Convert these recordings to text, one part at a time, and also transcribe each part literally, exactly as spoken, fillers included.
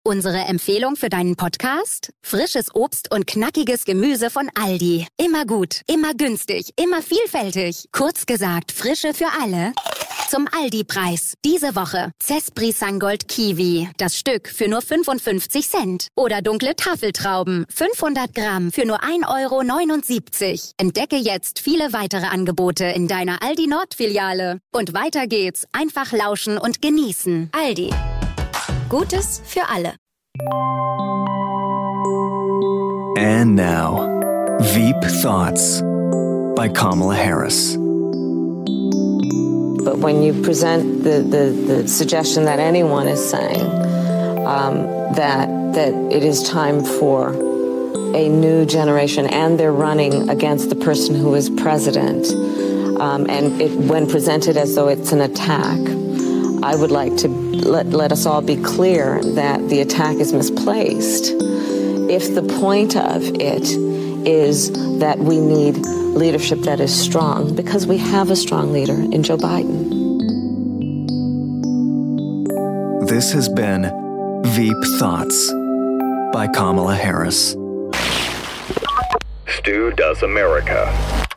Unsere Empfehlung für deinen Podcast? Frisches Obst und knackiges Gemüse von Aldi. Immer gut, immer günstig, immer vielfältig. Kurz gesagt, Frische für alle. Zum Aldi-Preis. Diese Woche Cespri Sangold Kiwi. Das Stück für nur fünfundfünfzig Cent. Oder dunkle Tafeltrauben. fünfhundert Gramm für nur ein Euro neunundsiebzig. Entdecke jetzt viele weitere Angebote in deiner Aldi Nord-Filiale. Und weiter geht's. Einfach lauschen und genießen. Aldi. Gutes für alle. And now, Veep Thoughts by Kamala Harris. But when you present the, the, the suggestion that anyone is saying um, that that it is time for a new generation, and they're running against the person who is president, um, and it, when presented as though it's an attack, I would like to let, let us all be clear that the attack is misplaced. If the point of it is that we need leadership that is strong, because we have a strong leader in Joe Biden. This has been Veep Thoughts by Kamala Harris. Stu Does America.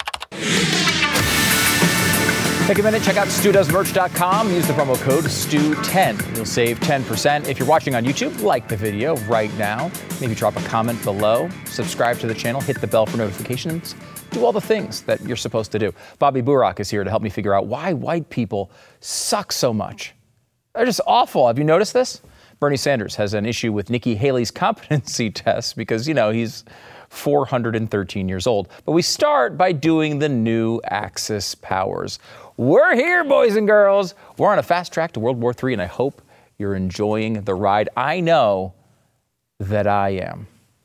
Take a minute, check out stu does merch dot com. Use the promo code stu ten. You'll save ten percent. If you're watching on YouTube, like the video right now. Maybe drop a comment below. Subscribe to the channel. Hit the bell for notifications. Do all the things that you're supposed to do. Bobby Burack is here to help me figure out why white people suck so much. They're just awful. Have you noticed this? Bernie Sanders has an issue with Nikki Haley's competency test because, you know, he's four hundred thirteen years old. But we start by doing the new Axis powers. We're here, boys and girls. We're on a fast track to World War Three, and I hope you're enjoying the ride. I know that I am.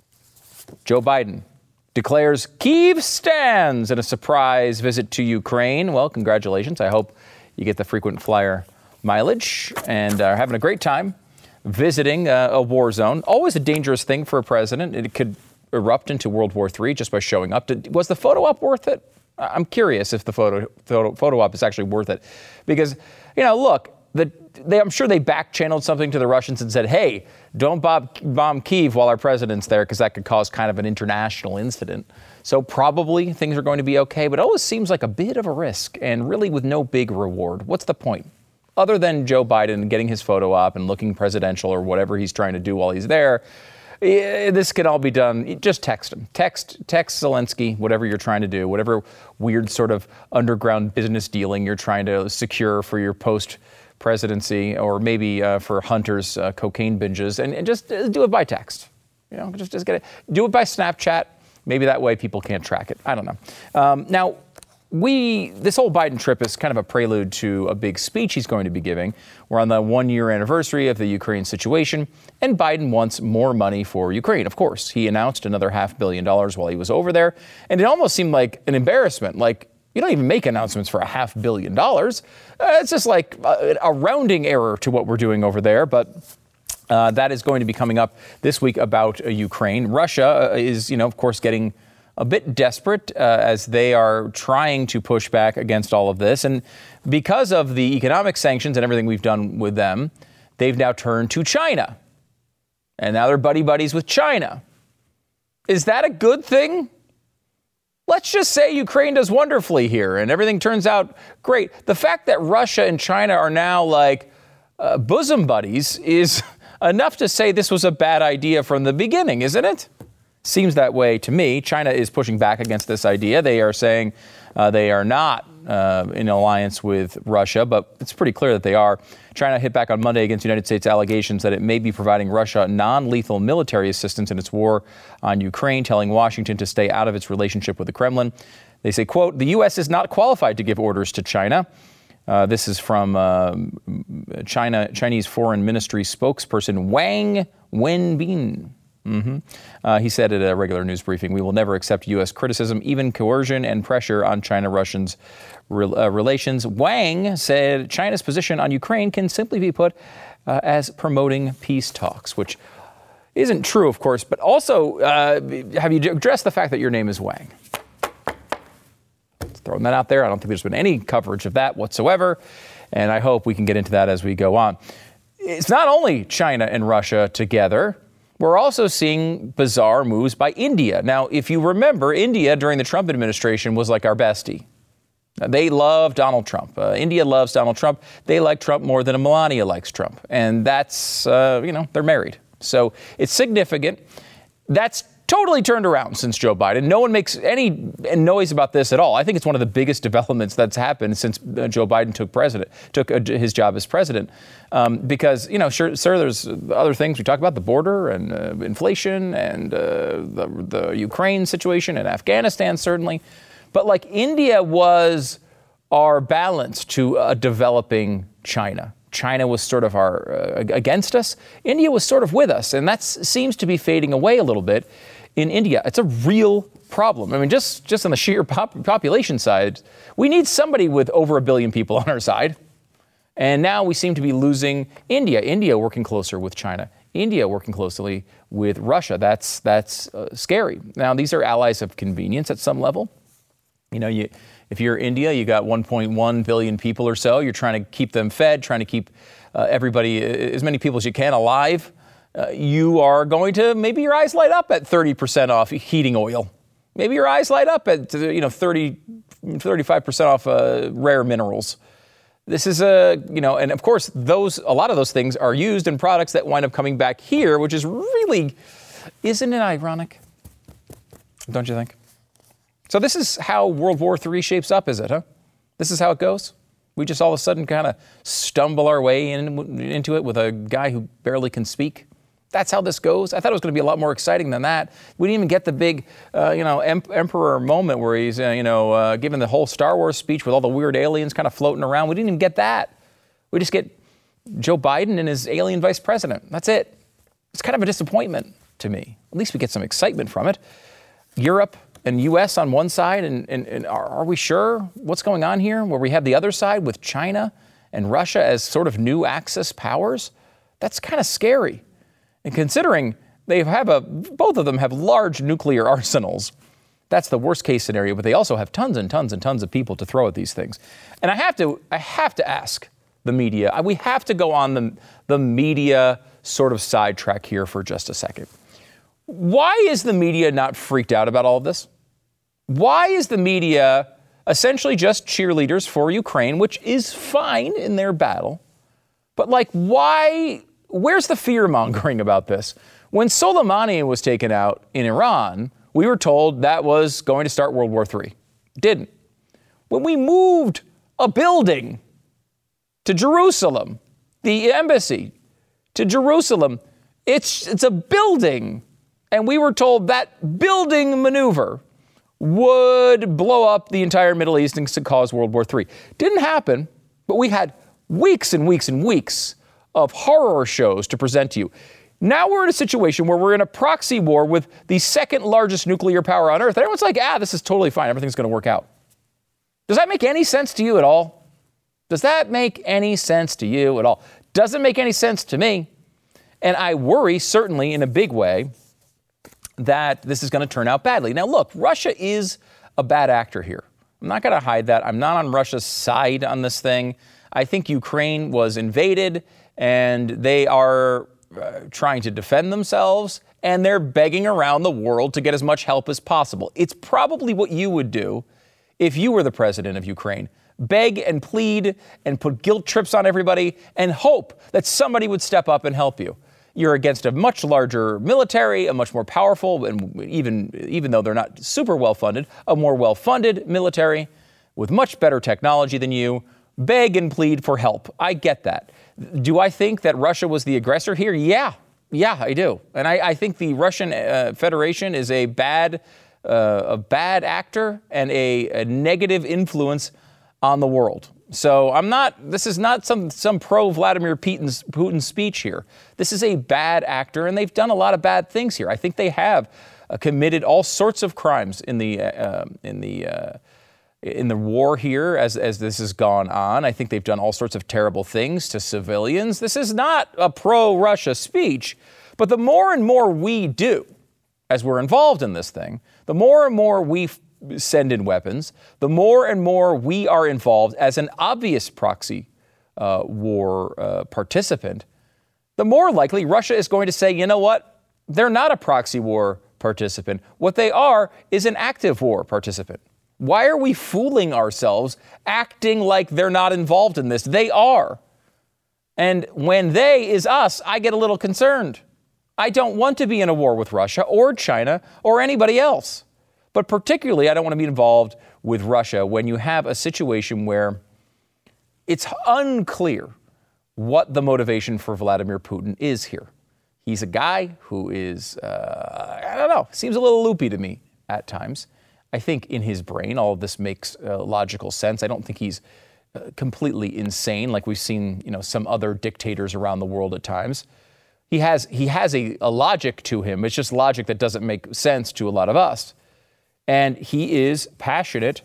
Joe Biden declares Kyiv stands in a surprise visit to Ukraine. Well, congratulations. I hope you get the frequent flyer mileage and are having a great time visiting uh, a war zone. Always a dangerous thing for a president. It could erupt into World War Three just by showing up. Did, was the photo op worth it? I'm curious if the photo photo, photo op is actually worth it. Because, you know, look, the, they, I'm sure they back-channeled something to the Russians and said, hey, don't bomb, bomb Kyiv while our president's there, because that could cause kind of an international incident. So probably things are going to be okay, but it always seems like a bit of a risk, and really with no big reward. What's the point? Other than Joe Biden getting his photo op and looking presidential or whatever he's trying to do while he's there, this can all be done. Just text him. Text text Zelensky, whatever you're trying to do, whatever weird sort of underground business dealing you're trying to secure for your post-presidency, or maybe uh, for Hunter's uh, cocaine binges, and, and just uh, do it by text. You know, just, just get it. Do it by Snapchat. Maybe that way people can't track it. I don't know. Um, now, We, this whole Biden trip is kind of a prelude to a big speech he's going to be giving. We're on the one-year anniversary of the Ukraine situation, and Biden wants more money for Ukraine. Of course, he announced another half billion dollars while he was over there, and it almost seemed like an embarrassment. Like, you don't even make announcements for a half billion dollars. Uh, it's just like a, a rounding error to what we're doing over there, but uh, that is going to be coming up this week about uh, Ukraine. Russia uh, is, you know, of course, getting a bit desperate uh, as they are trying to push back against all of this. And because of the economic sanctions and everything we've done with them, they've now turned to China. And now they're buddy-buddies with China. Is that a good thing? Let's just say Ukraine does wonderfully here and everything turns out great. The fact that Russia and China are now like uh, bosom buddies is enough to say this was a bad idea from the beginning, isn't it? Seems that way to me. China is pushing back against this idea. They are saying uh, they are not uh, in alliance with Russia, but it's pretty clear that they are. China hit back on Monday against the United States allegations that it may be providing Russia non-lethal military assistance in its war on Ukraine, telling Washington to stay out of its relationship with the Kremlin. They say, quote, the U S is not qualified to give orders to China. Uh, this is from uh, China, Chinese Foreign Ministry spokesperson Wang Wenbin. Mm-hmm. Uh, he said at a regular news briefing, we will never accept U S criticism, even coercion and pressure on China-Russians re- uh, relations. Wang said China's position on Ukraine can simply be put uh, as promoting peace talks, which isn't true, of course, but also uh, have you addressed the fact that your name is Wang? Just throwing that out there. I don't think there's been any coverage of that whatsoever, and I hope we can get into that as we go on. it's not only China and Russia together. We're also seeing bizarre moves by India. Now, if you remember, India during the Trump administration was like our bestie. They love Donald Trump. Uh, India loves Donald Trump. They like Trump more than Melania likes Trump. And that's, uh, you know, they're married. So it's significant. That's totally turned around since Joe Biden. No one makes any noise about this at all. I think it's one of the biggest developments that's happened since uh, Joe Biden took president, took uh, his job as president. Um, because, you know, sure, sir, there's other things we talk about, the border and uh, inflation and uh, the, the Ukraine situation and Afghanistan, certainly. But like India was our balance to a developing China. China was sort of our uh, against us. India was sort of with us. And that seems to be fading away a little bit in India. It's a real problem. I mean, just, just on the sheer pop- population side, we need somebody with over a billion people on our side. And now we seem to be losing India. India working closer with China. India working closely with Russia. That's, that's uh, scary. Now, these are allies of convenience at some level. You know, you, if you're India, you got one point one billion people or so. You're trying to keep them fed, trying to keep uh, everybody, as many people as you can, alive. Uh, you are going to, maybe your eyes light up at thirty percent off heating oil. Maybe your eyes light up at, you know, thirty, thirty-five percent off uh, rare minerals. This is a, you know, and of course, those, a lot of those things are used in products that wind up coming back here, which is really, isn't it ironic? Don't you think? So this is how World War Three shapes up, is it, huh? This is how it goes? We just all of a sudden kind of stumble our way in, into it with a guy who barely can speak? That's how this goes? I thought it was going to be a lot more exciting than that. We didn't even get the big, uh, you know, em- emperor moment where he's, uh, you know, uh, giving the whole Star Wars speech with all the weird aliens kind of floating around. We didn't even get that. We just get Joe Biden and his alien vice president. That's it. It's kind of a disappointment to me. At least we get some excitement from it. Europe and U S on one side, and, and, and are, are we sure what's going on here? Where we have the other side with China and Russia as sort of new Axis powers? That's kind of scary. And considering they have a, both of them have large nuclear arsenals, that's the worst case scenario, but they also have tons and tons and tons of people to throw at these things. And I have to, I have to ask the media, we have to go on the, the media sort of sidetrack here for just a second. Why is the media not freaked out about all of this? Why is the media essentially just cheerleaders for Ukraine, which is fine in their battle? But like, why, where's the fear-mongering about this? When Soleimani was taken out in Iran, we were told that was going to start World War Three. Didn't. When we moved a building to Jerusalem, the embassy to Jerusalem, it's, it's a building. And we were told that building maneuver would blow up the entire Middle East and cause World War Three. Didn't happen, but we had weeks and weeks and weeks of horror shows to present to you. Now we're in a situation where we're in a proxy war with the second largest nuclear power on Earth. And everyone's like, ah, this is totally fine. Everything's going to work out. Does that make any sense to you at all? Does that make any sense to you at all? Doesn't make any sense to me. And I worry, certainly in a big way, that this is going to turn out badly. Now, look, Russia is a bad actor here. I'm not going to hide that. I'm not on Russia's side on this thing. I think Ukraine was invaded, and they are uh, trying to defend themselves, and they're begging around the world to get as much help as possible. It's probably what you would do if you were the president of Ukraine. Beg and plead and put guilt trips on everybody and hope that somebody would step up and help you. You're against a much larger military, a much more powerful, and even, even though they're not super well-funded, a more well-funded military with much better technology than you. Beg and plead for help. I get that. Do I think that Russia was the aggressor here? Yeah. Yeah, I do. And I, I think the Russian uh, Federation is a bad, uh, a bad actor and a, a negative influence on the world. So I'm not, this is not some, some pro-Vladimir Putin's, Putin speech here. This is a bad actor, and they've done a lot of bad things here. I think they have uh, committed all sorts of crimes in the, uh, in the, uh, in the war here as, as this has gone on. I think they've done all sorts of terrible things to civilians. This is not a pro-Russia speech, but the more and more we do, as we're involved in this thing, the more and more we send in weapons, the more and more we are involved as an obvious proxy uh, war uh, participant, the more likely Russia is going to say, you know what? They're not a proxy war participant. What they are is an active war participant. Why are we fooling ourselves acting like they're not involved in this? They are. And when they is us, I get a little concerned. I don't want to be in a war with Russia or China or anybody else. But particularly, I don't want to be involved with Russia when you have a situation where it's unclear what the motivation for Vladimir Putin is here. He's a guy who is, uh, I don't know, seems a little loopy to me at times. I think in his brain, all of this makes uh, logical sense. I don't think he's uh, completely insane like we've seen, you know, some other dictators around the world at times. He has he has a, a logic to him. It's just logic that doesn't make sense to a lot of us. And he is passionate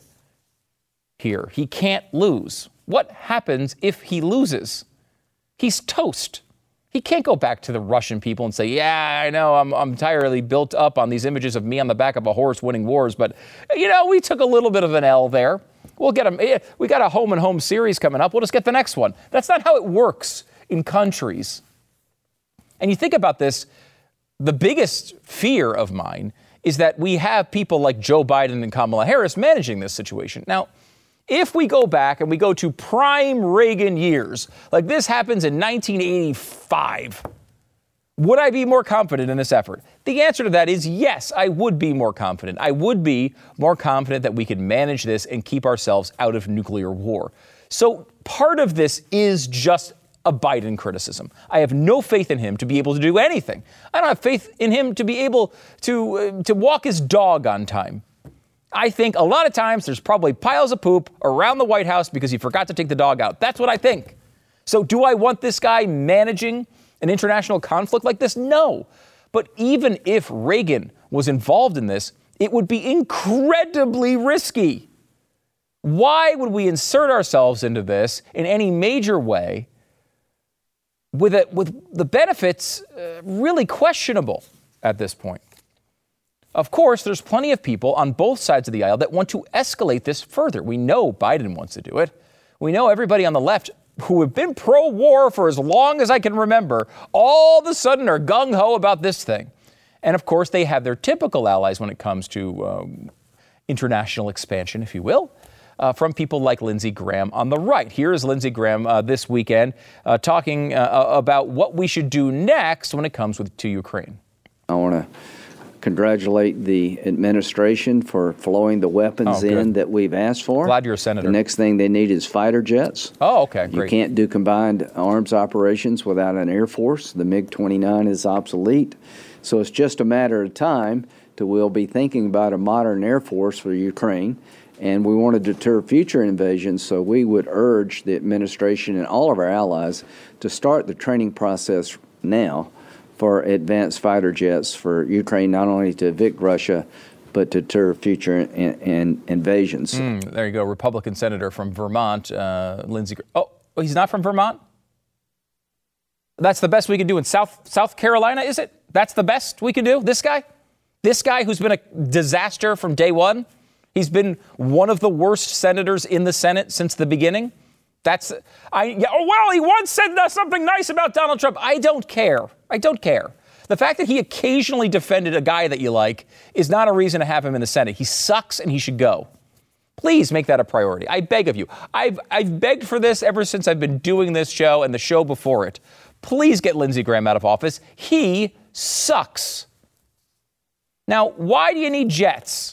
here. He can't lose. What happens if he loses? He's toast. He can't go back to the Russian people and say, yeah, I know, I'm, I'm entirely built up on these images of me on the back of a horse winning wars, but, you know, we took a little bit of an L there. We'll get a, we got a home and home series coming up. We'll just get the next one. That's not how it works in countries. And you think about this, the biggest fear of mine is that we have people like Joe Biden and Kamala Harris managing this situation. Now, if we go back and we go to prime Reagan years, like this happens in nineteen eighty-five, would I be more confident in this effort? The answer to that is yes, I would be more confident. I would be more confident that we could manage this and keep ourselves out of nuclear war. So part of this is just a Biden criticism. I have no faith in him to be able to do anything. I don't have faith in him to be able to, uh, to walk his dog on time. I think a lot of times there's probably piles of poop around the White House because he forgot to take the dog out. That's what I think. So do I want this guy managing an international conflict like this? No. But even if Reagan was involved in this, it would be incredibly risky. Why would we insert ourselves into this in any major way with, it, with the benefits uh, really questionable at this point? Of course, there's plenty of people on both sides of the aisle that want to escalate this further. We know Biden wants to do it. We know everybody on the left who have been pro-war for as long as I can remember, all of a sudden are gung-ho about this thing. And of course, they have their typical allies when it comes to um, international expansion, if you will, uh, from people like Lindsey Graham on the right. Here is Lindsey Graham uh, this weekend uh, talking uh, about what we should do next when it comes with, to Ukraine. I want to congratulate the administration for flowing the weapons oh, in that we've asked for. Glad you're a senator. The next thing they need is fighter jets. Oh, okay, great. You can't do combined arms operations without an Air Force. The MiG twenty-nine is obsolete. So it's just a matter of time till we'll be thinking about a modern Air Force for Ukraine. And we want to deter future invasions, so we would urge the administration and all of our allies to start the training process now for advanced fighter jets for Ukraine, not only to evict Russia, but to deter future in, in invasions. Mm, there you go. Republican senator from Vermont, uh, Lindsey. Oh, he's not from Vermont? That's the best we can do in South South Carolina, is it? That's the best we can do? This guy? This guy who's been a disaster from day one? He's been one of the worst senators in the Senate since the beginning? That's, I, yeah, oh, well, he once said something nice about Donald Trump. I don't care. I don't care. The fact that he occasionally defended a guy that you like is not a reason to have him in the Senate. He sucks and he should go. Please make that a priority. I beg of you. I've, I've begged for this ever since I've been doing this show and the show before it. Please get Lindsey Graham out of office. He sucks. Now, why do you need jets?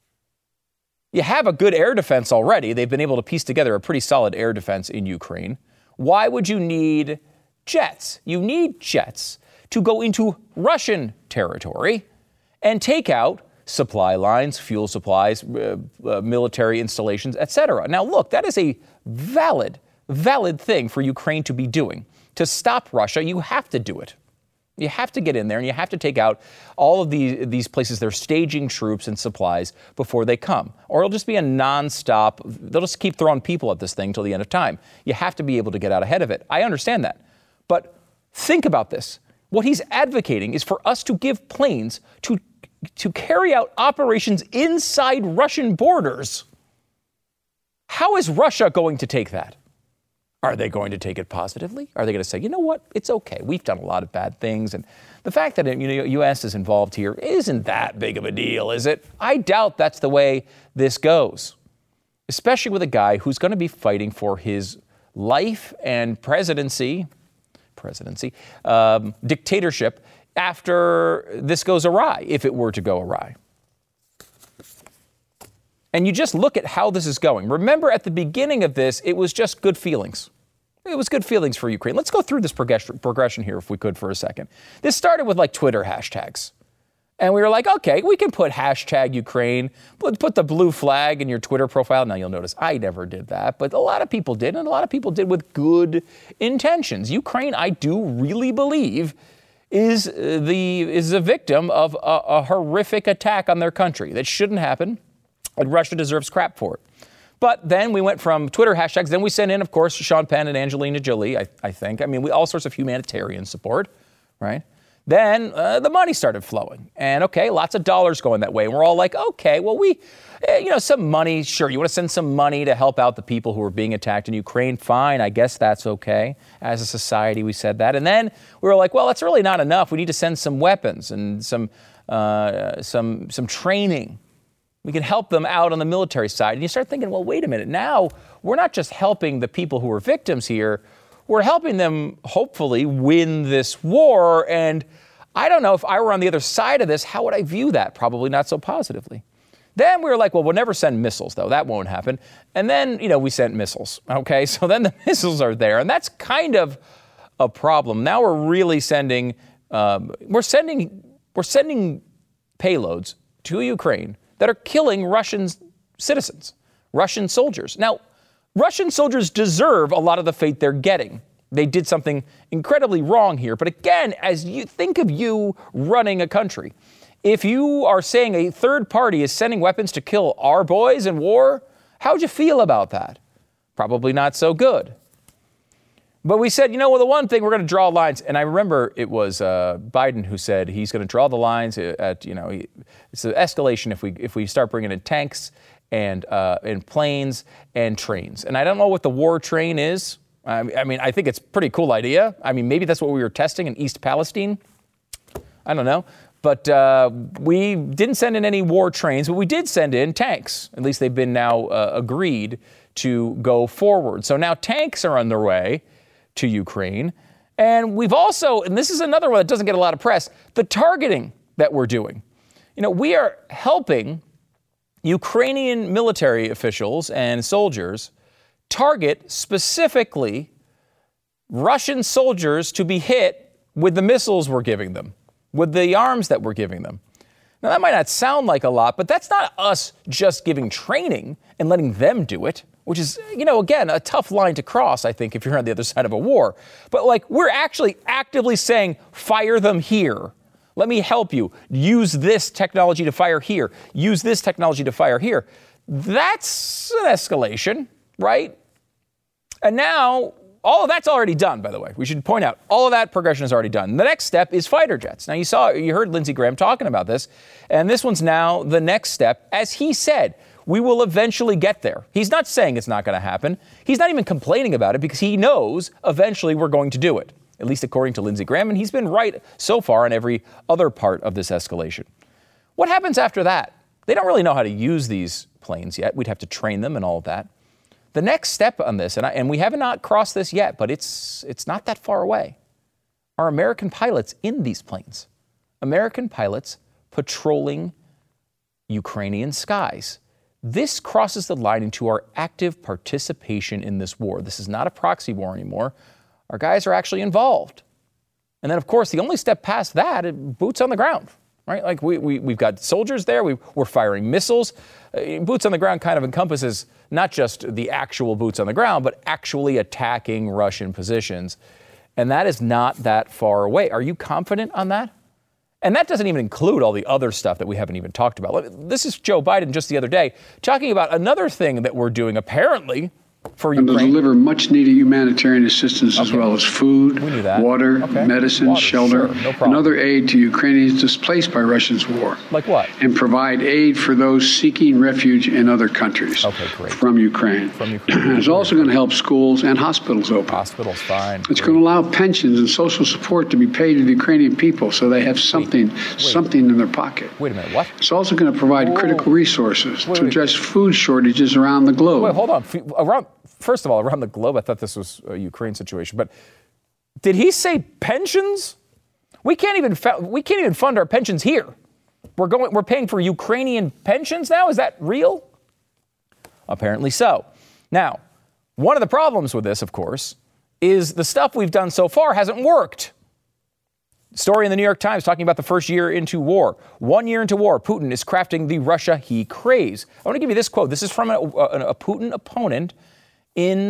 You have a good air defense already. They've been able to piece together a pretty solid air defense in Ukraine. Why would you need jets? You need jets to go into Russian territory and take out supply lines, fuel supplies, uh, uh, military installations, et cetera. Now, look, that is a valid, valid thing for Ukraine to be doing. To stop Russia, you have to do it. You have to get in there and you have to take out all of these, these places they're staging troops and supplies before they come. Or it'll just be a nonstop, they'll just keep throwing people at this thing till the end of time. You have to be able to get out ahead of it. I understand that. But think about this. What he's advocating is for us to give planes to, to carry out operations inside Russian borders. How is Russia going to take that? Are they going to take it positively? Are they going to say, you know what, it's okay, we've done a lot of bad things, and the fact that you know, U S is involved here isn't that big of a deal, is it? I doubt that's the way this goes, especially with a guy who's going to be fighting for his life and presidency, presidency, um, dictatorship after this goes awry, if it were to go awry. And you just look at how this is going. Remember, at the beginning of this, it was just good feelings. It was good feelings for Ukraine. Let's go through this progression, progression here, if we could, for a second. This started with like Twitter hashtags. And we were like, okay, we can put hashtag Ukraine, put, put the blue flag in your Twitter profile. Now, you'll notice I never did that, but a lot of people did, and a lot of people did with good intentions. Ukraine, I do really believe, is the is a victim of a, a horrific attack on their country that shouldn't happen, and Russia deserves crap for it. But then we went from Twitter hashtags. Then we sent in, of course, Sean Penn and Angelina Jolie, I, I think. I mean, we all sorts of humanitarian support, right? Then uh, the money started flowing. And, okay, lots of dollars going that way. And we're all like, okay, well, we, eh, you know, some money, sure. You want to send some money to help out the people who are being attacked in Ukraine? Fine, I guess that's okay. As a society, we said that. And then we were like, well, that's really not enough. We need to send some weapons and some uh, some some training. We can help them out on the military side. And you start thinking, well, wait a minute. Now, we're not just helping the people who are victims here. We're helping them, hopefully, win this war. And I don't know, if I were on the other side of this, how would I view that? Probably not so positively. Then we were like, well, we'll never send missiles, though. That won't happen. And then, you know, we sent missiles. Okay, so then the missiles are there. And that's kind of a problem. Now we're really sending, um, we're sending, we're sending payloads to Ukraine that are killing Russian citizens, Russian soldiers. Now, Russian soldiers deserve a lot of the fate they're getting. They did something incredibly wrong here. But again, as you think of you running a country, if you are saying a third party is sending weapons to kill our boys in war, how would you feel about that? Probably not so good. But we said, you know, well, the one thing, we're going to draw lines. And I remember it was uh, Biden who said he's going to draw the lines at, you know, it's an escalation if we if we start bringing in tanks and uh, and planes and trains. And I don't know what the war train is. I mean, I think it's a pretty cool idea. I mean, maybe that's what we were testing in East Palestine. I don't know. But uh, we didn't send in any war trains, but we did send in tanks. At least they've been now uh, agreed to go forward. So now tanks are underway to Ukraine. And we've also, and this is another one that doesn't get a lot of press, the targeting that we're doing. You know, we are helping Ukrainian military officials and soldiers target specifically Russian soldiers to be hit with the missiles we're giving them, with the arms that we're giving them. Now, that might not sound like a lot, but that's not us just giving training and letting them do it, which is, you know, again, a tough line to cross, I think, if you're on the other side of a war. But, like, we're actually actively saying, fire them here. Let me help you. Use this technology to fire here. Use this technology to fire here. That's an escalation, right? And now, all of that's already done, by the way. We should point out, all of that progression is already done. The next step is fighter jets. Now, you saw, you heard Lindsey Graham talking about this, and this one's now the next step. As he said, we will eventually get there. He's not saying it's not going to happen. He's not even complaining about it because he knows eventually we're going to do it, at least according to Lindsey Graham, and he's been right so far on every other part of this escalation. What happens after that? They don't really know how to use these planes yet. We'd have to train them and all of that. The next step on this, and, I, and we have not crossed this yet, but it's it's not that far away, are American pilots in these planes. American pilots patrolling Ukrainian skies. This crosses the line into our active participation in this war. This is not a proxy war anymore. Our guys are actually involved. And then, of course, the only step past that, boots on the ground, right? Like we, we, we've got soldiers there. We, we're firing missiles. Uh, boots on the ground kind of encompasses not just the actual boots on the ground, but actually attacking Russian positions. And that is not that far away. Are you confident on that? And that doesn't even include all the other stuff that we haven't even talked about. This is Joe Biden just the other day talking about another thing that we're doing, apparently, for and Ukraine? to deliver much-needed humanitarian assistance as Okay. well as food, We knew that. water, Okay. medicine, Water, shelter, sure, no problem. and other aid to Ukrainians displaced by Russia's war. Like what? And provide aid for those seeking refuge in other countries Okay, great. from Ukraine. From Ukraine. It's also going to help schools and hospitals open. Hospitals, fine. It's great. going to allow pensions and social support to be paid to the Ukrainian people so they have something, something in their pocket. Wait a minute, what? It's also going to provide Whoa. critical resources Wait, to wait. address food shortages around the globe. Wait, hold on. F- Around, first of all, around the globe, I thought this was a Ukraine situation, but did he say pensions? We can't even fa- we can't even fund our pensions here. We're going. We're paying for Ukrainian pensions now. Is that real? Apparently so. Now, one of the problems with this, of course, is the stuff we've done so far hasn't worked. Story in the New York Times talking about the first year into war. One year into war, Putin is crafting the Russia he craves. I want to give you this quote. This is from a, a, a Putin opponent in,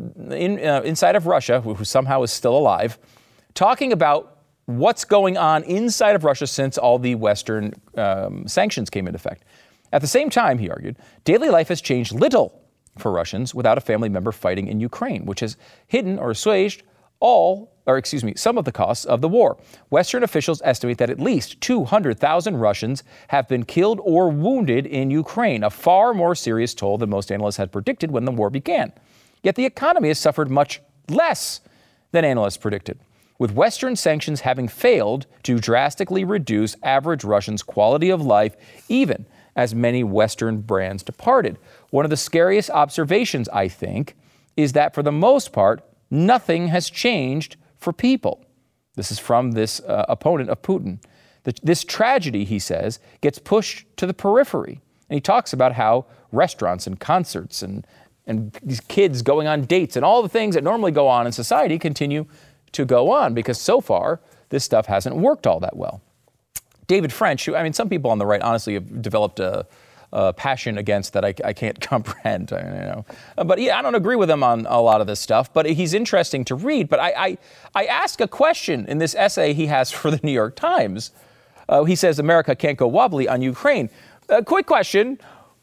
in uh, inside of Russia, who, who somehow is still alive, talking about what's going on inside of Russia since all the Western um, sanctions came into effect. At the same time, he argued, daily life has changed little for Russians without a family member fighting in Ukraine, which has hidden or assuaged all, or excuse me, some of the costs of the war. Western officials estimate that at least two hundred thousand Russians have been killed or wounded in Ukraine, a far more serious toll than most analysts had predicted when the war began. Yet the economy has suffered much less than analysts predicted, with Western sanctions having failed to drastically reduce average Russians' quality of life, even as many Western brands departed. One of the scariest observations, I think, is that for the most part, nothing has changed for people. This is from this uh, opponent of Putin. The, this tragedy, he says, gets pushed to the periphery. And he talks about how restaurants and concerts and, and these kids going on dates and all the things that normally go on in society continue to go on because so far this stuff hasn't worked all that well. David French, who, I mean, some people on the right honestly have developed a, a passion against that I, I can't comprehend. I, you know. But yeah, I don't agree with him on a lot of this stuff, but he's interesting to read. But I, I, I ask a question in this essay he has for the New York Times. Uh, he says America can't go wobbly on Ukraine. A quick question.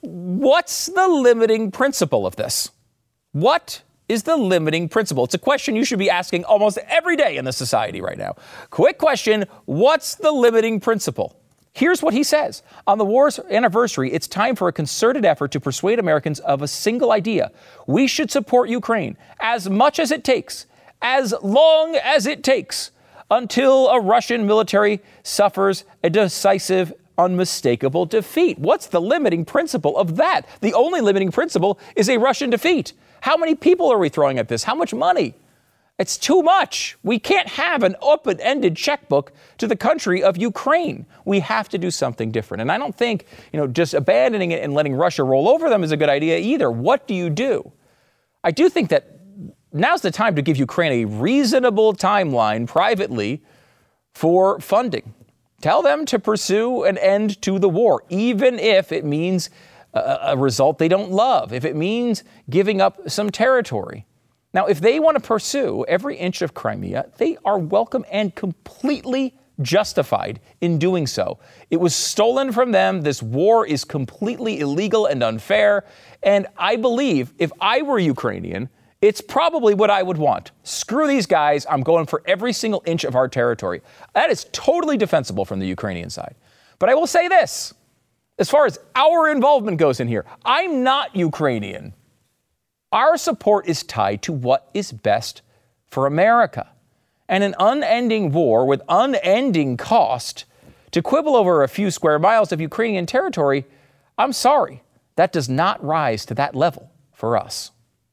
What's the limiting principle of this? What is the limiting principle? It's a question you should be asking almost every day in the society right now. Quick question. What's the limiting principle? Here's what he says. On the war's anniversary, it's time for a concerted effort to persuade Americans of a single idea. We should support Ukraine as much as it takes, as long as it takes, until a Russian military suffers a decisive, unmistakable defeat. What's the limiting principle of that? The only limiting principle is a Russian defeat. How many people are we throwing at this? How much money? It's too much. We can't have an open-ended checkbook to the country of Ukraine. We have to do something different. And I don't think, you know, just abandoning it and letting Russia roll over them is a good idea either. What do you do? I do think that now's the time to give Ukraine a reasonable timeline privately for funding. Tell them to pursue an end to the war, even if it means a, a result they don't love, if it means giving up some territory. Now, if they want to pursue every inch of Crimea, they are welcome and completely justified in doing so. It was stolen from them. This war is completely illegal and unfair. And I believe if I were Ukrainian, it's probably what I would want. Screw these guys. I'm going for every single inch of our territory. That is totally defensible from the Ukrainian side. But I will say this, as far as our involvement goes in here, I'm not Ukrainian. Our support is tied to what is best for America. And an unending war with unending cost to quibble over a few square miles of Ukrainian territory, I'm sorry, that does not rise to that level for us.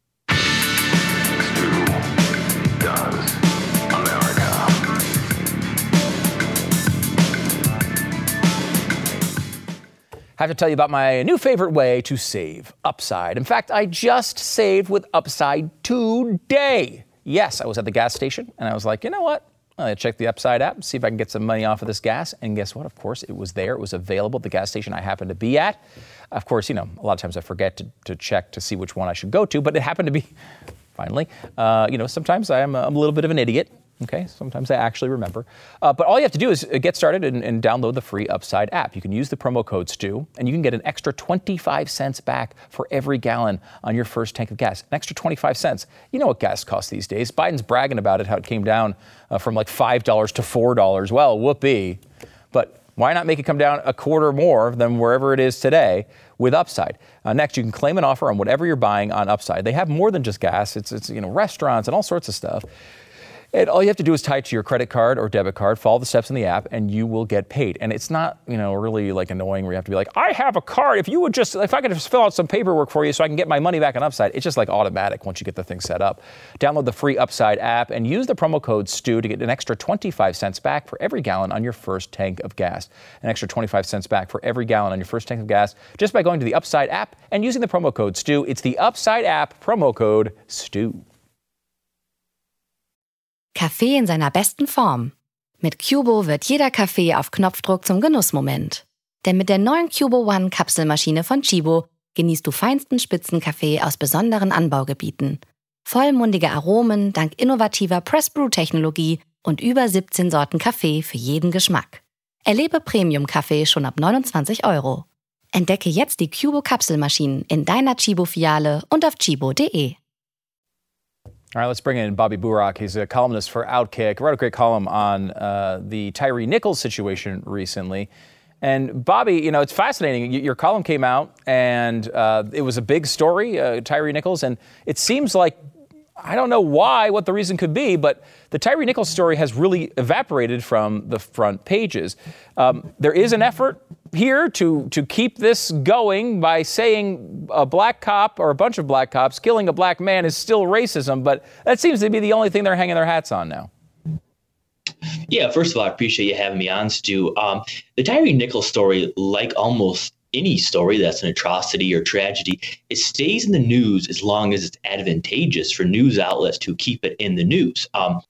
I have to tell you about my new favorite way to save, Upside. In fact, I just saved with Upside today. Yes, I was at the gas station and I was like, you know what? I checked the Upside app, see if I can get some money off of this gas. And guess what? Of course, it was there. It was available at the gas station I happened to be at. Of course, you know, a lot of times I forget to, to check to see which one I should go to, but it happened to be, finally, uh, you know, sometimes I am a, I'm a little bit of an idiot. Okay, sometimes I actually remember. Uh, but all you have to do is get started and, and download the free Upside app. You can use the promo code Stu, and you can get an extra twenty-five cents back for every gallon on your first tank of gas. An extra twenty-five cents. You know what gas costs these days. Biden's bragging about it, how it came down uh, from like five dollars to four dollars. Well, whoopee. But why not make it come down a quarter more than wherever it is today with Upside? Uh, next, you can claim an offer on whatever you're buying on Upside. They have more than just gas. It's, it's you know, restaurants and all sorts of stuff. And all you have to do is tie it to your credit card or debit card, follow the steps in the app, and you will get paid. And it's not, you know, really like annoying where you have to be like, I have a card. If you would just, if I could just fill out some paperwork for you so I can get my money back on Upside. It's just like automatic once you get the thing set up. Download the free Upside app and use the promo code Stu to get an extra twenty-five cents back for every gallon on your first tank of gas. An extra twenty-five cents back for every gallon on your first tank of gas just by going to the Upside app and using the promo code Stu. It's the Upside app, promo code Stu. Kaffee in seiner besten Form. Mit Cubo wird jeder Kaffee auf Knopfdruck zum Genussmoment. Denn mit der neuen Cubo One Kapselmaschine von Chibo genießt du feinsten Spitzenkaffee aus besonderen Anbaugebieten. Vollmundige Aromen dank innovativer Press-Brew-Technologie und über siebzehn Sorten Kaffee für jeden Geschmack. Erlebe Premium-Kaffee schon ab neunundzwanzig Euro. Entdecke jetzt die Cubo Kapselmaschinen in deiner Chibo-Filiale und auf chibo punkt de. All right, let's bring in Bobby Burack. He's a columnist for Outkick. Wrote a great column on uh, the Tyre Nichols situation recently. And Bobby, you know, it's fascinating. Your column came out, and uh, it was a big story, uh, Tyre Nichols. And it seems like, I don't know why, what the reason could be, but the Tyre Nichols story has really evaporated from the front pages. Um, there is an effort here to, to keep this going by saying a black cop or a bunch of black cops killing a black man is still racism, but that seems to be the only thing they're hanging their hats on now. Yeah, first of all, I appreciate you having me on, Stu. Um, the Tyre Nichols story, like almost any story that's an atrocity or tragedy, it stays in the news as long as it's advantageous for news outlets to keep it in the news. Um,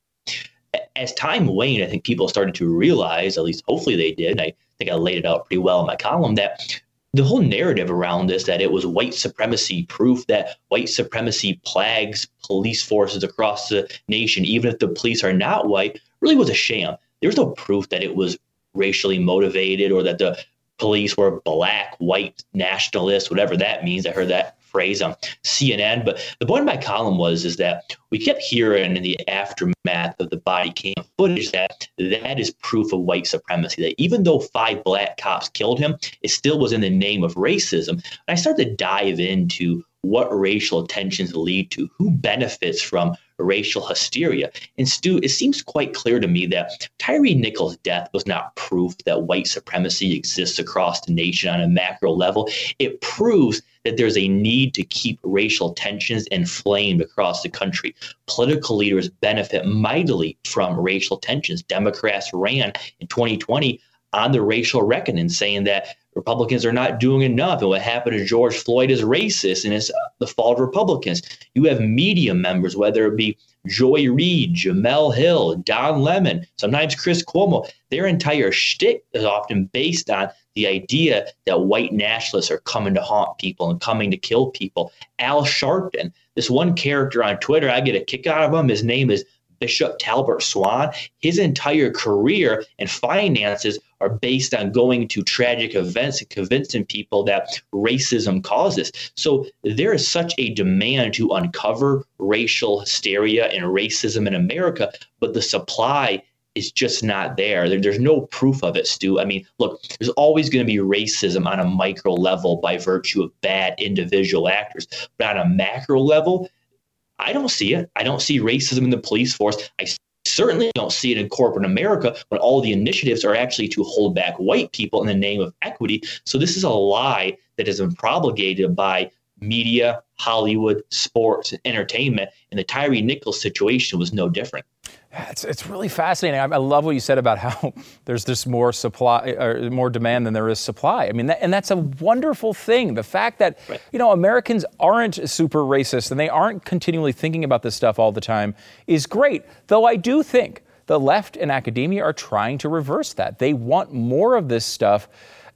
as time waned, I think people started to realize, at least hopefully they did, I think I laid it out pretty well in my column, that the whole narrative around this, that it was white supremacy proof, that white supremacy plagues police forces across the nation, even if the police are not white, really was a sham. There's no proof that it was racially motivated or that the police were black, white, nationalists, whatever that means. I heard that phrase on C N N. But the point of my column was is that we kept hearing in the aftermath of the body cam footage that that is proof of white supremacy, that even though five black cops killed him, it still was in the name of racism. And I started to dive into what racial tensions lead to, who benefits from racial hysteria. And Stu, it seems quite clear to me that Tyre Nichols' death was not proof that white supremacy exists across the nation on a macro level. It proves that there's a need to keep racial tensions inflamed across the country. Political leaders benefit mightily from racial tensions. Democrats ran in twenty twenty on the racial reckoning, saying that Republicans are not doing enough, and what happened to George Floyd is racist, and it's the fault of Republicans. You have media members, whether it be Joy Reid, Jamel Hill, Don Lemon, sometimes Chris Cuomo, their entire shtick is often based on the idea that white nationalists are coming to haunt people and coming to kill people. Al Sharpton, this one character on Twitter, I get a kick out of him. His name is Bishop Talbert Swan. His entire career and finances are based on going to tragic events and convincing people that racism causes. So there is such a demand to uncover racial hysteria and racism in America, but the supply is just not there. there. There's no proof of it, Stu. I mean, look, there's always going to be racism on a micro level by virtue of bad individual actors, but on a macro level, I don't see it. I don't see racism in the police force. I certainly don't see it in corporate America when all the initiatives are actually to hold back white people in the name of equity. So this is a lie that has been propagated by media, Hollywood, sports, and entertainment. And the Tyre Nichols situation was no different. It's it's really fascinating. I, I love what you said about how there's just more supply or more demand than there is supply. I mean, that, and that's a wonderful thing. The fact that, right. you know, Americans aren't super racist and they aren't continually thinking about this stuff all the time is great. Though I do think the left and academia are trying to reverse that. They want more of this stuff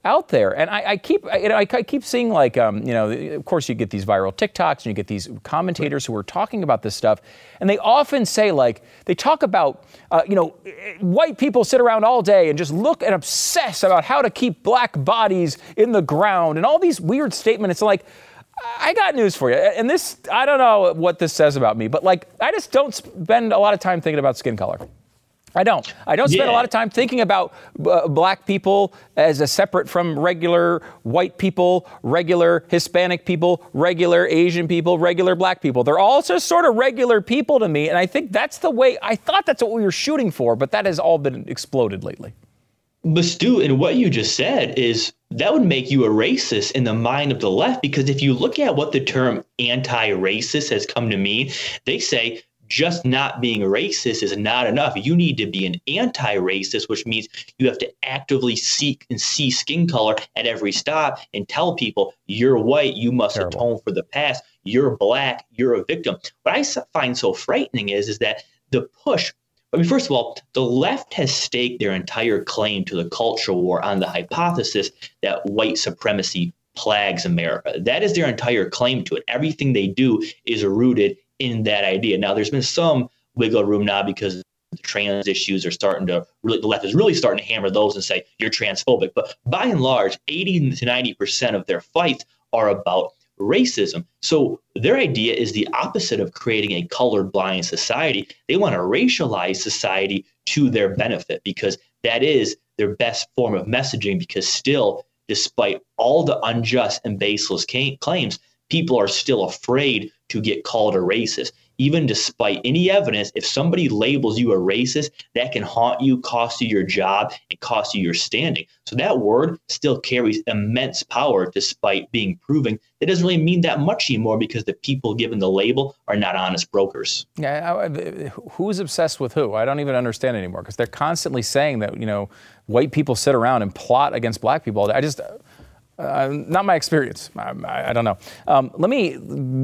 out there. And I, I keep, you know, I, I keep seeing like, um, you know, of course you get these viral TikToks and you get these commentators who are talking about this stuff. And they often say like, they talk about, uh, you know, white people sit around all day and just look and obsess about how to keep black bodies in the ground and all these weird statements. It's like, I got news for you. And this, I don't know what this says about me, but like, I just don't spend a lot of time thinking about skin color. I don't. I don't spend yeah. a lot of time thinking about uh, black people as a separate from regular white people, regular Hispanic people, regular Asian people, regular black people. They're all just sort of regular people to me. And I think that's the way, I thought that's what we were shooting for, but that has all been exploded lately. But Stu, and what you just said is that would make you a racist in the mind of the left, because if you look at what the term anti-racist has come to mean, they say just not being a racist is not enough. You need to be an anti-racist, which means you have to actively seek and see skin color at every stop and tell people you're white, you must Terrible. atone for the past, you're black, you're a victim. What I find so frightening is, is that the push, I mean, first of all, the left has staked their entire claim to the culture war on the hypothesis that white supremacy plagues America. That is their entire claim to it. Everything they do is rooted in that idea. Now, there's been some wiggle room now because the trans issues are starting to really, the left is really starting to hammer those and say you're transphobic. But by and large, eighty to ninety percent of their fights are about racism. So their idea is the opposite of creating a colorblind society. They want to racialize society to their benefit, because that is their best form of messaging, because still, despite all the unjust and baseless ca- claims, people are still afraid to get called a racist. Even despite any evidence, if somebody labels you a racist, that can haunt you, cost you your job, and cost you your standing. So that word still carries immense power despite being proven. It doesn't really mean that much anymore because the people given the label are not honest brokers. Yeah, I, who's obsessed with who? I don't even understand anymore, because they're constantly saying that, you know, white people sit around and plot against black people. I just... Uh, not my experience. I, I, I don't know. Um, let me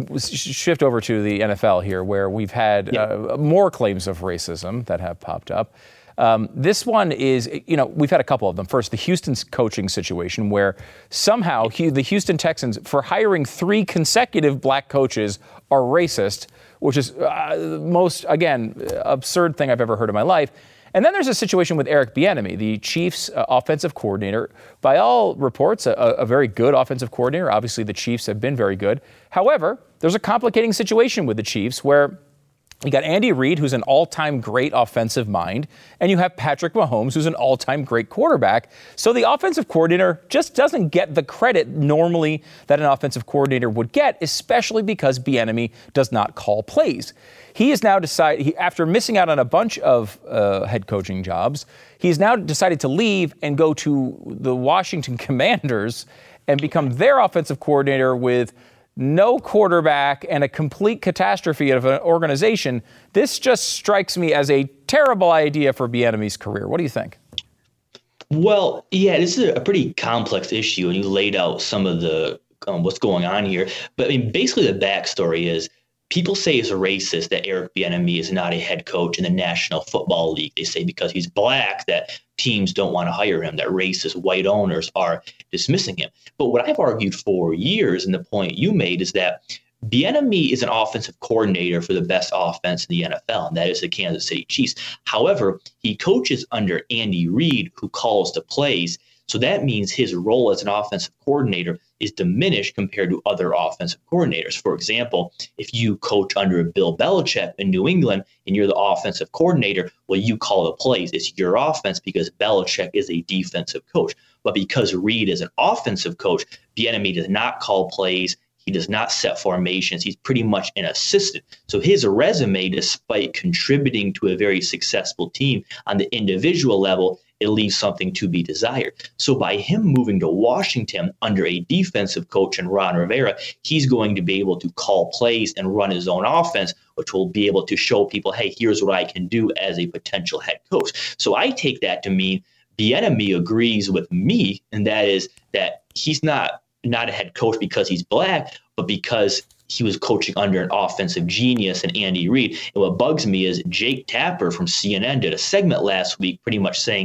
shift over to the N F L here, where we've had yeah. uh, more claims of racism that have popped up. Um, this one is, you know, we've had a couple of them. First, the Houston coaching situation, where somehow he, the Houston Texans, for hiring three consecutive black coaches, are racist, which is uh, the most, again, absurd thing I've ever heard in my life. And then there's a situation with Eric Bieniemy, the Chiefs uh, offensive coordinator. By all reports, a, a very good offensive coordinator. Obviously, the Chiefs have been very good. However, there's a complicating situation with the Chiefs where you got Andy Reid, who's an all-time great offensive mind, and you have Patrick Mahomes, who's an all-time great quarterback. So the offensive coordinator just doesn't get the credit normally that an offensive coordinator would get, especially because Bieniemy does not call plays. He has now decided, he, after missing out on a bunch of uh, head coaching jobs, he's now decided to leave and go to the Washington Commanders and become their offensive coordinator with no quarterback and a complete catastrophe of an organization. This just strikes me as a terrible idea for Bieniemy's career. What do you think? Well, yeah, this is a pretty complex issue, and you laid out some of the um, what's going on here. But I mean, basically, the backstory is people say it's a racist that Eric Bieniemy is not a head coach in the National Football League. They say because he's black that teams don't want to hire him, that racist white owners are dismissing him. But what I've argued for years, and the point you made, is that Bieniemy is an offensive coordinator for the best offense in the N F L, and that is the Kansas City Chiefs. However, he coaches under Andy Reid, who calls the plays. So that means his role as an offensive coordinator is diminished compared to other offensive coordinators. For example, if you coach under Bill Belichick in New England and you're the offensive coordinator, well, you call the plays. It's your offense because Belichick is a defensive coach. But because Reid is an offensive coach, Bieniemy does not call plays. He does not set formations. He's pretty much an assistant. So his resume, despite contributing to a very successful team on the individual level, it leaves something to be desired. So by him moving to Washington under a defensive coach in Ron Rivera, he's going to be able to call plays and run his own offense, which will be able to show people, hey, here's what I can do as a potential head coach. So I take that to mean Bieniemy agrees with me, and that is that he's not not a head coach because he's black, but because he was coaching under an offensive genius and Andy Reid. And what bugs me is Jake Tapper from C N N did a segment last week pretty much saying that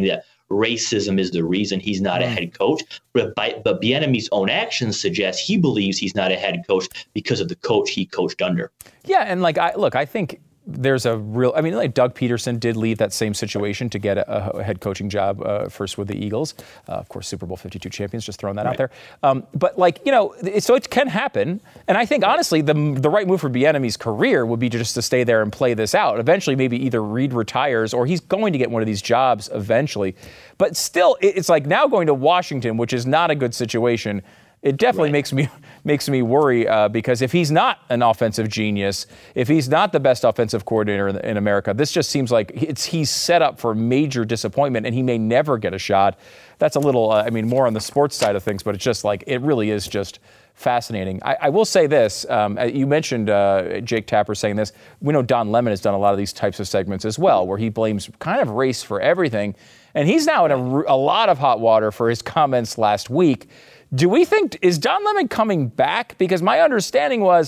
racism is the reason he's not a head coach. But, by, but Bieniemy's own actions suggest he believes he's not a head coach because of the coach he coached under. Yeah, and like, I look, I think there's a real, I mean, like Doug Peterson did leave that same situation to get a, a head coaching job uh, first with the Eagles. Uh, of course, Super Bowl fifty-two champions, just throwing that right out there. Um, but like, you know, so it can happen. And I think, honestly, the the right move for Bieniemy's career would be just to stay there and play this out. Eventually, maybe either Reed retires or he's going to get one of these jobs eventually. But still, it's like now going to Washington, which is not a good situation. It definitely right. makes me makes me worry uh, because if he's not an offensive genius, if he's not the best offensive coordinator in, in America, this just seems like it's he's set up for major disappointment, and he may never get a shot. That's a little, uh, I mean, more on the sports side of things, but it's just like it really is just fascinating. I, I will say this: um, you mentioned uh, Jake Tapper saying this. We know Don Lemon has done a lot of these types of segments as well, where he blames kind of race for everything, and he's now in a, a lot of hot water for his comments last week. Do we think, is Don Lemon coming back? Because my understanding was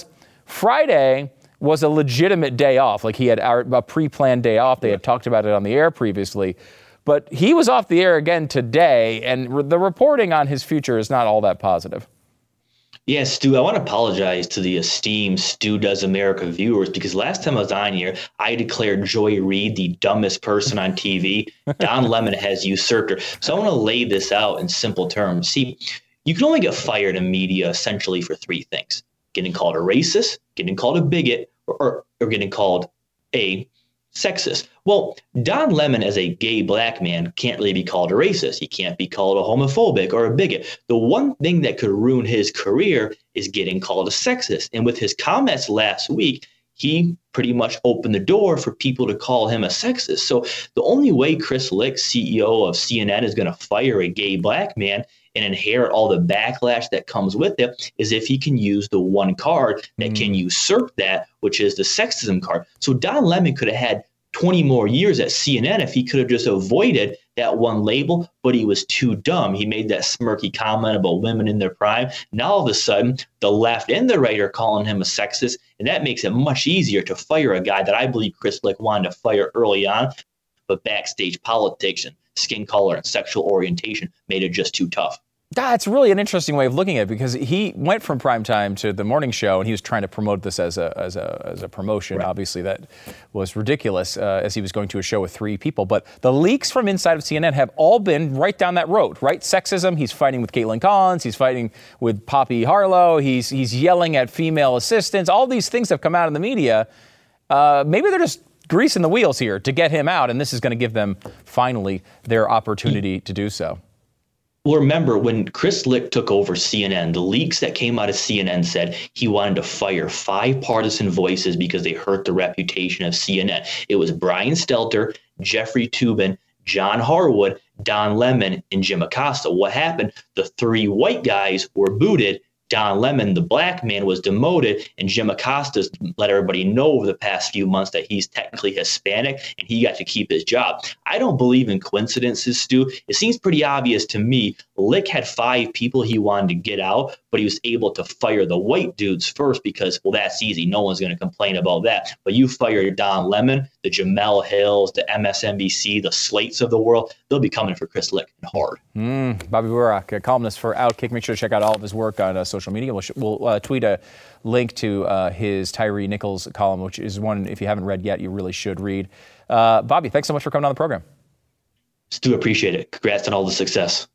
Friday was a legitimate day off. Like he had a pre-planned day off. They had talked about it on the air previously. But he was off the air again today, and the reporting on his future is not all that positive. Yeah, Stu, I want to apologize to the esteemed Stu Does America viewers because last time I was on here, I declared Joy Reid the dumbest person on T V. Don Lemon has usurped her. So I want to lay this out in simple terms. See, you can only get fired in media essentially for three things: getting called a racist, getting called a bigot, or, or, or getting called a sexist. Well, Don Lemon, as a gay black man, can't really be called a racist. He can't be called a homophobic or a bigot. The one thing that could ruin his career is getting called a sexist. And with his comments last week, he pretty much opened the door for people to call him a sexist. So the only way Chris Lick, C E O of C N N, is going to fire a gay black man and inherit all the backlash that comes with it is if he can use the one card that mm. can usurp that, which is the sexism card. So Don Lemon could have had twenty more years at C N N if he could have just avoided that one label, but he was too dumb. He made that smirky comment about women in their prime. Now all of a sudden, the left and the right are calling him a sexist, and that makes it much easier to fire a guy that I believe Chris Lick wanted to fire early on, but backstage politics and skin color and sexual orientation made it just too tough. That's really an interesting way of looking at it because he went from primetime to the morning show and he was trying to promote this as a as a as a promotion. Right. Obviously, that was ridiculous uh, as he was going to a show with three people. But the leaks from inside of C N N have all been right down that road, right? Sexism. He's fighting with Caitlin Collins. He's fighting with Poppy Harlow. He's he's yelling at female assistants. All these things have come out in the media. Uh, maybe they're just greasing the wheels here to get him out, and this is going to give them finally their opportunity to do so. Well, remember, when Chris Lick took over C N N, the leaks that came out of C N N said he wanted to fire five partisan voices because they hurt the reputation of C N N. It was Brian Stelter, Jeffrey Toobin, John Harwood, Don Lemon, and Jim Acosta. What happened? The three white guys were booted. Don Lemon, the black man, was demoted, and Jim Acosta's let everybody know over the past few months that he's technically Hispanic, and he got to keep his job. I don't believe in coincidences, Stu. It seems pretty obvious to me. Lick had five people he wanted to get out, but he was able to fire the white dudes first because, well, that's easy. No one's going to complain about that. But you fire Don Lemon, the Jamel Hills, the M S N B C, the Slates of the world, they'll be coming for Chris Lick hard. Mm, Bobby Burack, a columnist for Outkick. Make sure to check out all of his work on uh, social media. We'll, sh- we'll uh, tweet a link to uh, his Tyree Nichols column, which is one, if you haven't read yet, you really should read. Uh, Bobby, thanks so much for coming on the program. Stu, appreciate it. Congrats on all the success.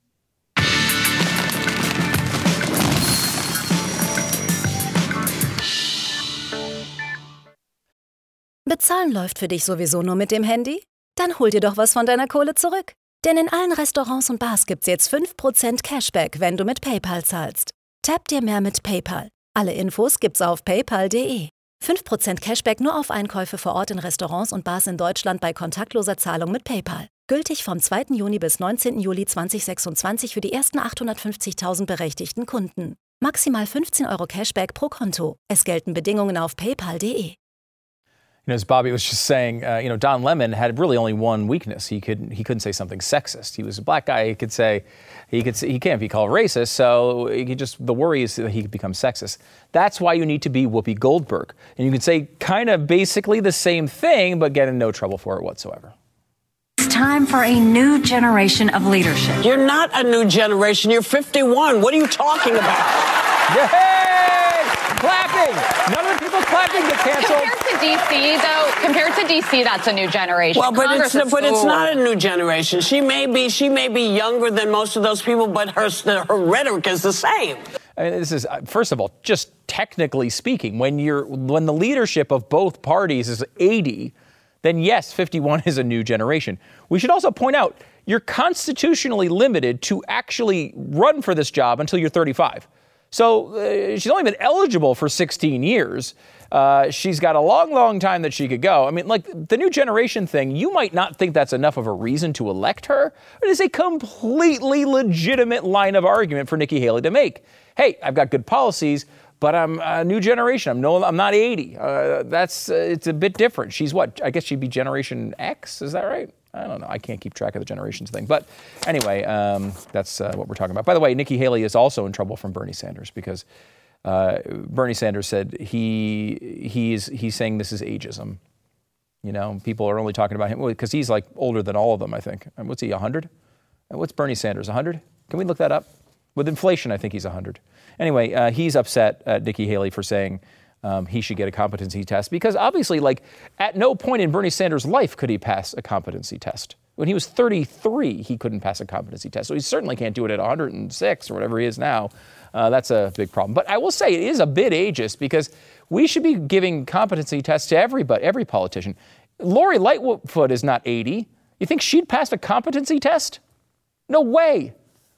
Bezahlen läuft für dich sowieso nur mit dem Handy? Dann hol dir doch was von deiner Kohle zurück. Denn in allen Restaurants und Bars gibt's jetzt fünf Prozent Cashback, wenn du mit PayPal zahlst. Tap dir mehr mit PayPal. Alle Infos gibt's auf paypal punkt de. fünf Prozent Cashback nur auf Einkäufe vor Ort in Restaurants und Bars in Deutschland bei kontaktloser Zahlung mit PayPal. Gültig vom zweiten Juni bis neunzehnten Juli zweitausendsechsundzwanzig für die ersten achthundertfünfzigtausend berechtigten Kunden. Maximal fünfzehn Euro Cashback pro Konto. Es gelten Bedingungen auf paypal punkt de. You know, as Bobby was just saying, uh, you know, Don Lemon had really only one weakness. He could he couldn't say something sexist. He was a black guy. He could say he could say, he can't be called racist. So he just the worry is that he could become sexist. That's why you need to be Whoopi Goldberg, and you could say kind of basically the same thing, but get in no trouble for it whatsoever. It's time for a new generation of leadership. You're not a new generation. You're fifty-one. What are you talking about? Yay! Clapping. None of the people clapping get canceled. Compared to D C, though, compared to D C, that's a new generation. Well, but Congress it's is but it's cool. not a new generation. She may be she may be younger than most of those people, but her her rhetoric is the same. I mean, this is, first of all, just technically speaking, when you're when the leadership of both parties is eighty, then yes, fifty-one is a new generation. We should also point out you're constitutionally limited to actually run for this job until you're thirty-five. So uh, she's only been eligible for sixteen years. Uh, she's got a long, long time that she could go. I mean, like the new generation thing, you might not think that's enough of a reason to elect her. It is a completely legitimate line of argument for Nikki Haley to make. Hey, I've got good policies, but I'm a new generation. I'm no, I'm not eighty. Uh, that's uh, it's a bit different. She's what? I guess she'd be Generation X. Is that right? I don't know. I can't keep track of the generations thing. But anyway, um, that's uh, what we're talking about. By the way, Nikki Haley is also in trouble from Bernie Sanders because uh, Bernie Sanders said he he's he's saying this is ageism. You know, people are only talking about him because he's like older than all of them, I think. What's he, one hundred? What's Bernie Sanders, one hundred? Can we look that up? With inflation, I think he's one hundred. Anyway, uh, he's upset at Nikki Haley for saying um, he should get a competency test because obviously, like, at no point in Bernie Sanders' life could he pass a competency test. When he was thirty-three, he couldn't pass a competency test. So he certainly can't do it at one hundred six or whatever he is now. Uh, that's a big problem. But I will say it is a bit ageist because we should be giving competency tests to everybody, every politician. Lori Lightfoot is not eighty. You think she'd pass a competency test? No way.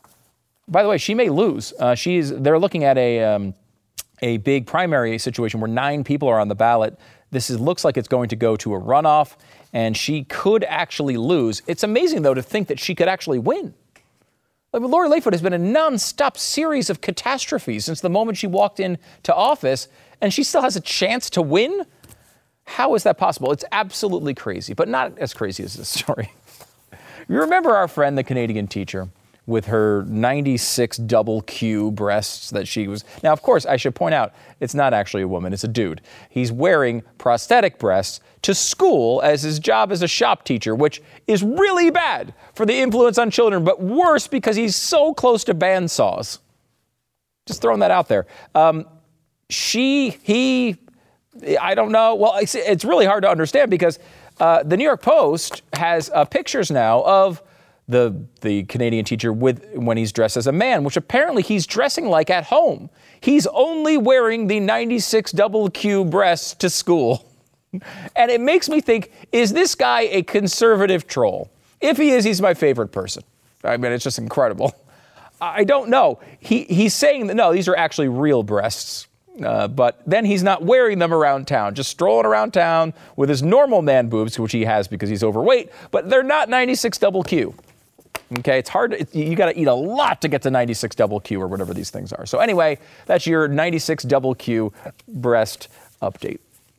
By the way, she may lose. Uh, she's. They're looking at a um, a big primary situation where nine people are on the ballot. This is, looks like it's going to go to a runoff, and she could actually lose. It's amazing, though, to think that she could actually win. Like, Lori Lightfoot has been a nonstop series of catastrophes since the moment she walked into office, and she still has a chance to win? How is that possible? It's absolutely crazy, but not as crazy as this story. You remember our friend, the Canadian teacher, with her ninety-six double Q breasts that she was... Now, of course, I should point out, it's not actually a woman, it's a dude. He's wearing prosthetic breasts to school as his job as a shop teacher, which is really bad for the influence on children, but worse because he's so close to bandsaws. Just throwing that out there. Um, she, he, I don't know. Well, it's, it's really hard to understand because uh, the New York Post has uh, pictures now of the the Canadian teacher with when he's dressed as a man, which apparently he's dressing like at home. He's only wearing the ninety-six double Q breasts to school. And it makes me think, is this guy a conservative troll? If he is, he's my favorite person. I mean, it's just incredible. I don't know. He he's saying that, no, these are actually real breasts. Uh, but then he's not wearing them around town, just strolling around town with his normal man boobs, which he has because he's overweight, but they're not ninety-six double Q. Okay, it's hard. To, you got to eat a lot to get to ninety-six double Q or whatever these things are. So anyway, that's your ninety-six double Q breast update.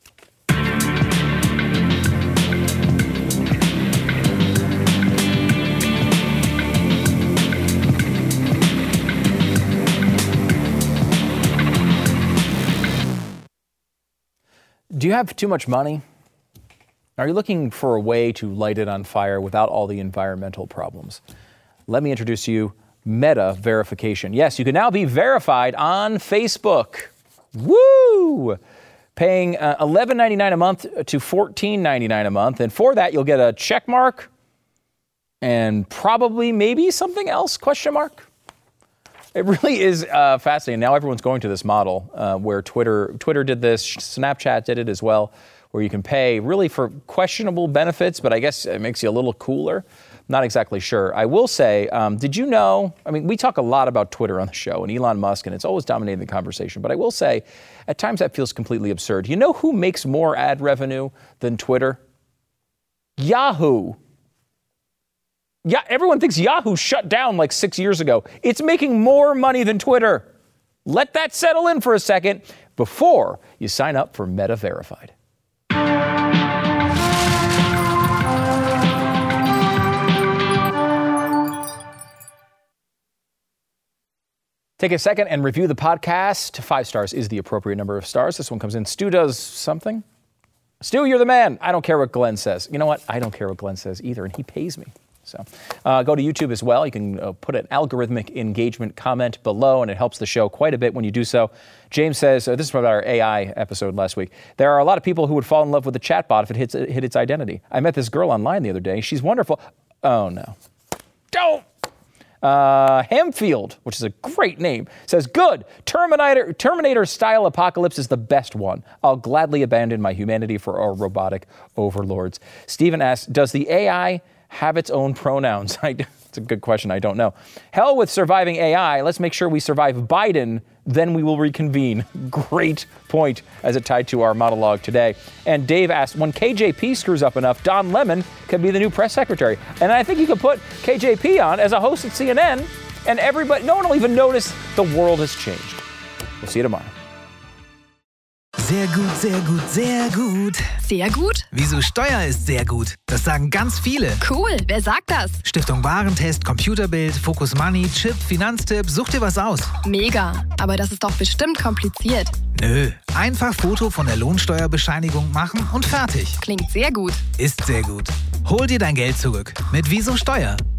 Do you have too much money? Are you looking for a way to light it on fire without all the environmental problems? Let me introduce to you Meta Verification. Yes, you can now be verified on Facebook. Woo! Paying uh, eleven ninety-nine a month to fourteen ninety-nine a month. And for that, you'll get a check mark and probably maybe something else, question mark. It really is uh, fascinating. Now everyone's going to this model uh, where Twitter Twitter did this, Snapchat did it as well, where you can pay really for questionable benefits, but I guess it makes you a little cooler. Not exactly sure. I will say, um, did you know, I mean, we talk a lot about Twitter on the show and Elon Musk, and it's always dominating the conversation, but I will say, at times that feels completely absurd. You know who makes more ad revenue than Twitter? Yahoo. Yeah, everyone thinks Yahoo shut down like six years ago. It's making more money than Twitter. Let that settle in for a second before you sign up for Meta Verified. Take a second and review the podcast. Five stars is the appropriate number of stars. This one comes in. Stu does something. Stu, you're the man. I don't care what Glenn says. You know what? I don't care what Glenn says either, and he pays me. So uh, go to YouTube as well. You can uh, put an algorithmic engagement comment below, and it helps the show quite a bit when you do so. James says, uh, this is from our A I episode last week, there are a lot of people who would fall in love with the chatbot if it hits, it hit its identity. I met this girl online the other day. She's wonderful. Oh, no. Don't. Uh, Hamfield, which is a great name, says, good. Terminator, Terminator-style apocalypse is the best one. I'll gladly abandon my humanity for our robotic overlords. Stephen asks, does the A I have its own pronouns? It's a good question. I don't know. Hell with surviving A I. Let's make sure we survive Biden. Then we will reconvene. Great point as it tied to our monologue today. And Dave asked, when K J P screws up enough, Don Lemon could be the new press secretary. And I think you could put K J P on as a host at C N N, and everybody, no one will even notice the world has changed. We'll see you tomorrow. Sehr gut, sehr gut, sehr gut. Sehr gut? Wieso Steuer ist sehr gut? Das sagen ganz viele. Cool, wer sagt das? Stiftung Warentest, Computerbild, Focus Money, Chip, Finanztipp, such dir was aus. Mega, aber das ist doch bestimmt kompliziert. Nö, einfach Foto von der Lohnsteuerbescheinigung machen und fertig. Klingt sehr gut. Ist sehr gut. Hol dir dein Geld zurück mit Wieso Steuer.